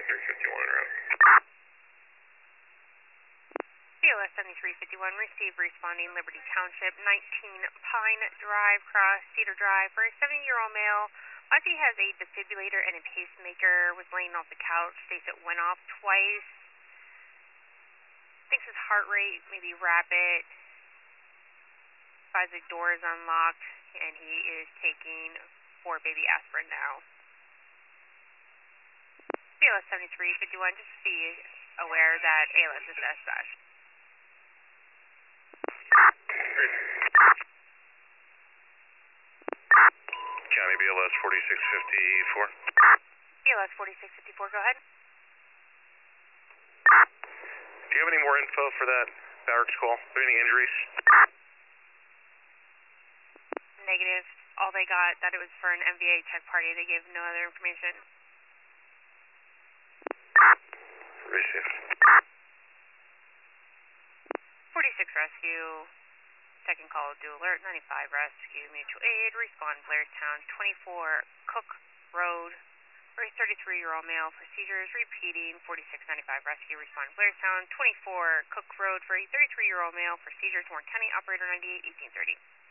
7351 en route. BLS 7351, receive responding Liberty Township, 19 Pine Drive, cross Cedar Drive, for a 70-year-old male. He has a defibrillator and a pacemaker, was laying off the couch, states it went off twice. Thinks his heart rate may be rapid. Finds the door is unlocked, and he is taking 4 baby aspirin now. BLS 7351, just be aware that ALS is dispatch. County BLS 4654. BLS 4654, go ahead. Do you have any more info for that barracks call? Are there any injuries? Negative. All they got that it was for an MVA check party. They gave no other information. Receive. 46 rescue. Second call, due alert. 95 rescue, mutual aid. Respond Blairstown, 24 Cook Road. For a 33-year-old male, procedures repeating. 4695 rescue, respond Blairstown, 24 Cook Road. For a 33-year-old male, procedures Warren County, operator 98, 1830.